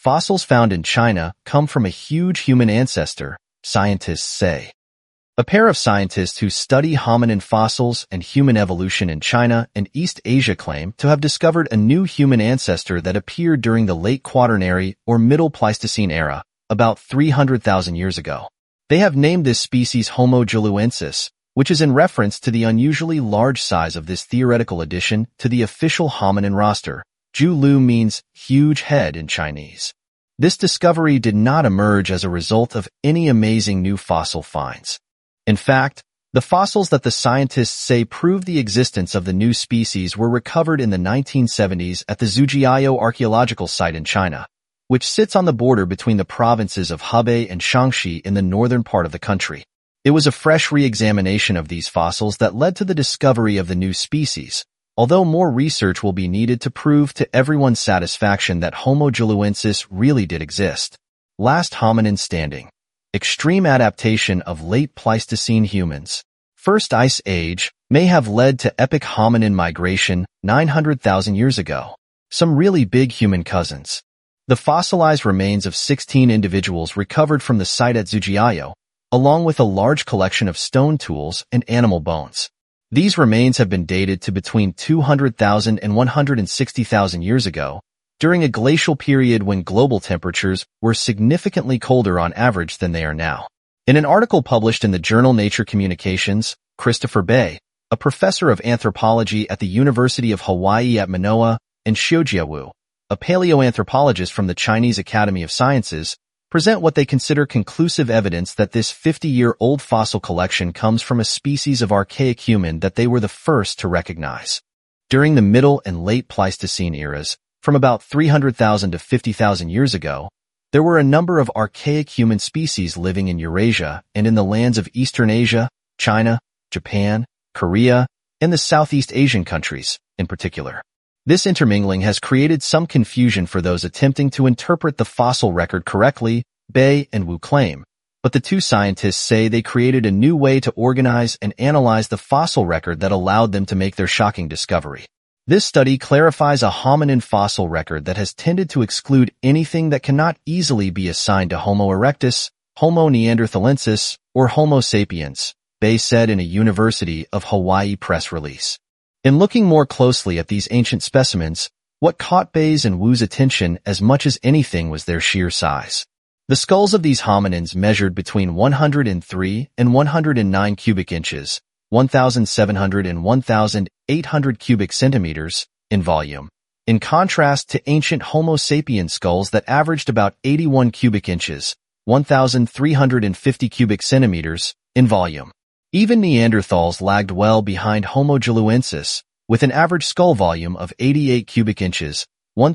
Fossils found in China come from a huge human ancestor, scientists say. A pair of scientists who study hominin fossils and human evolution in China and East Asia claim to have discovered a new human ancestor that appeared during the late Quaternary or Middle Pleistocene era, about 300,000 years ago. They have named this species Homo juluensis, which is in reference to the unusually large size of this theoretical addition to the official hominin roster. Julu means huge head in Chinese. This discovery did not emerge as a result of any amazing new fossil finds. In fact, the fossils that the scientists say prove the existence of the new species were recovered in the 1970s at the Zujiayo archaeological site in China, which sits on the border between the provinces of Hebei and Shaanxi in the northern part of the country. It was a fresh re-examination of these fossils that led to the discovery of the new species, although more research will be needed to prove to everyone's satisfaction that Homo juluensis really did exist. Last hominin standing. Extreme adaptation of late Pleistocene humans. First ice age may have led to epic hominin migration 900,000 years ago. Some really big human cousins. The fossilized remains of 16 individuals recovered from the site at Zujiayo, along with a large collection of stone tools and animal bones. These remains have been dated to between 200,000 and 160,000 years ago, during a glacial period when global temperatures were significantly colder on average than they are now. In an article published in the journal Nature Communications, Christopher Bay, a professor of anthropology at the University of Hawaii at Manoa, and Xiujia Wu, a paleoanthropologist from the Chinese Academy of Sciences, present what they consider conclusive evidence that this 50-year-old fossil collection comes from a species of archaic human that they were the first to recognize. During the Middle and Late Pleistocene eras, from about 300,000 to 50,000 years ago, there were a number of archaic human species living in Eurasia and in the lands of Eastern Asia, China, Japan, Korea, and the Southeast Asian countries, in particular. This intermingling has created some confusion for those attempting to interpret the fossil record correctly, Bay and Wu claim, but the two scientists say they created a new way to organize and analyze the fossil record that allowed them to make their shocking discovery. This study clarifies a hominin fossil record that has tended to exclude anything that cannot easily be assigned to Homo erectus, Homo neanderthalensis, or Homo sapiens, Bay said in a University of Hawaii press release. In looking more closely at these ancient specimens, what caught Bay's and Wu's attention as much as anything was their sheer size. The skulls of these hominins measured between 103 and 109 cubic inches, 1,700 and 1,800 cubic centimeters, in volume, in contrast to ancient Homo sapiens skulls that averaged about 81 cubic inches, 1,350 cubic centimeters, in volume. Even Neanderthals lagged well behind Homo juluensis, with an average skull volume of 88 cubic inches,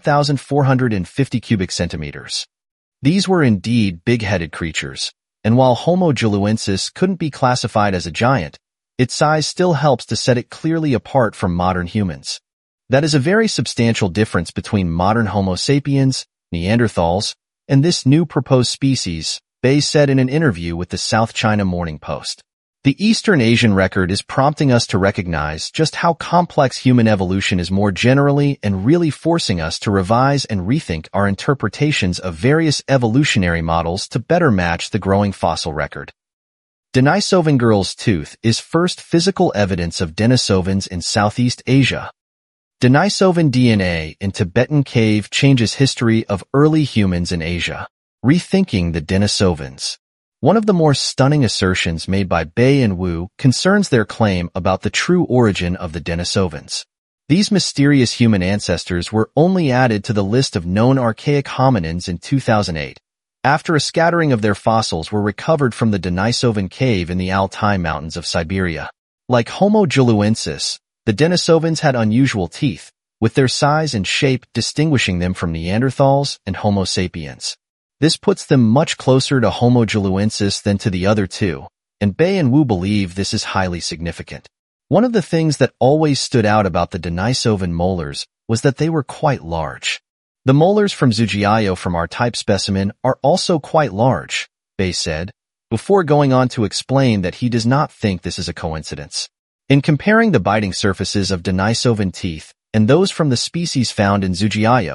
1,450 cubic centimeters. These were indeed big-headed creatures, and while Homo juluensis couldn't be classified as a giant, its size still helps to set it clearly apart from modern humans. That is a very substantial difference between modern Homo sapiens, Neanderthals, and this new proposed species, Bay said in an interview with the South China Morning Post. The Eastern Asian record is prompting us to recognize just how complex human evolution is more generally and really forcing us to revise and rethink our interpretations of various evolutionary models to better match the growing fossil record. Denisovan girl's tooth is first physical evidence of Denisovans in Southeast Asia. Denisovan DNA in Tibetan cave changes history of early humans in Asia. Rethinking the Denisovans. One of the more stunning assertions made by Bay and Wu concerns their claim about the true origin of the Denisovans. These mysterious human ancestors were only added to the list of known archaic hominins in 2008, after a scattering of their fossils were recovered from the Denisovan cave in the Altai Mountains of Siberia. Like Homo juluensis, the Denisovans had unusual teeth, with their size and shape distinguishing them from Neanderthals and Homo sapiens. This puts them much closer to Homo juluensis than to the other two, and Bay and Wu believe this is highly significant. One of the things that always stood out about the Denisovan molars was that they were quite large. The molars from Zujiayo from our type specimen are also quite large, Bay said, before going on to explain that he does not think this is a coincidence. In comparing the biting surfaces of Denisovan teeth and those from the species found in Zujiayo,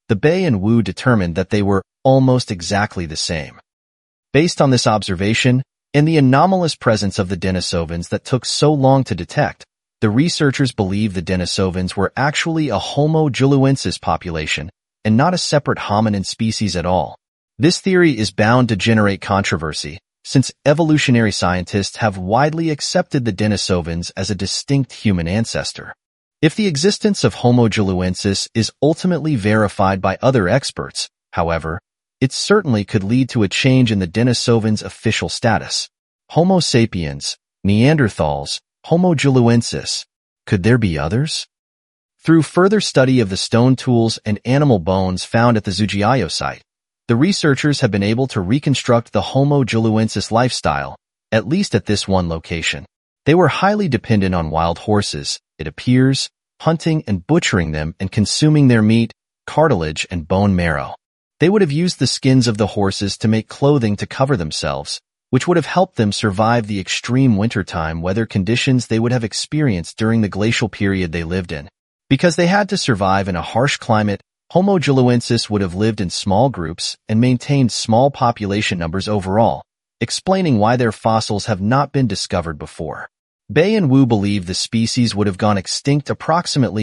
the Bei and Wu determined that they were almost exactly the same. Based on this observation, and the anomalous presence of the Denisovans that took so long to detect, the researchers believe the Denisovans were actually a Homo juluensis population and not a separate hominin species at all. This theory is bound to generate controversy, since evolutionary scientists have widely accepted the Denisovans as a distinct human ancestor. If the existence of Homo juluensis is ultimately verified by other experts, however, it certainly could lead to a change in the Denisovans' official status. Homo sapiens, Neanderthals, Homo juluensis. Could there be others? Through further study of the stone tools and animal bones found at the Zujiayo site, the researchers have been able to reconstruct the Homo juluensis lifestyle, at least at this one location. They were highly dependent on wild horses, it appears, hunting and butchering them and consuming their meat, cartilage, and bone marrow. They would have used the skins of the horses to make clothing to cover themselves, which would have helped them survive the extreme wintertime weather conditions they would have experienced during the glacial period they lived in. Because they had to survive in a harsh climate, Homo juluensis would have lived in small groups and maintained small population numbers overall, explaining why their fossils have not been discovered before. Bei and Wu believe the species would have gone extinct approximately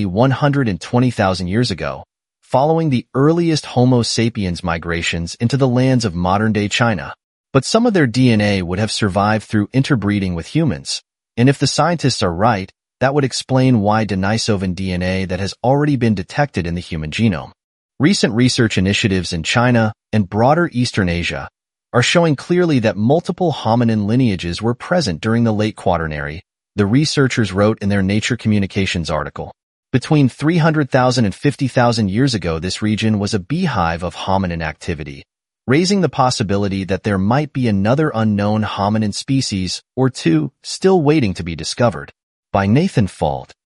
120,000 years ago, following the earliest Homo sapiens migrations into the lands of modern-day China. But some of their DNA would have survived through interbreeding with humans, and if the scientists are right, that would explain why Denisovan DNA that has already been detected in the human genome. Recent research initiatives in China and broader Eastern Asia are showing clearly that multiple hominin lineages were present during the late Quaternary, the researchers wrote in their Nature Communications article. Between 300,000 and 50,000 years ago, this region was a beehive of hominin activity, raising the possibility that there might be another unknown hominin species or two still waiting to be discovered. By Nathan Falt.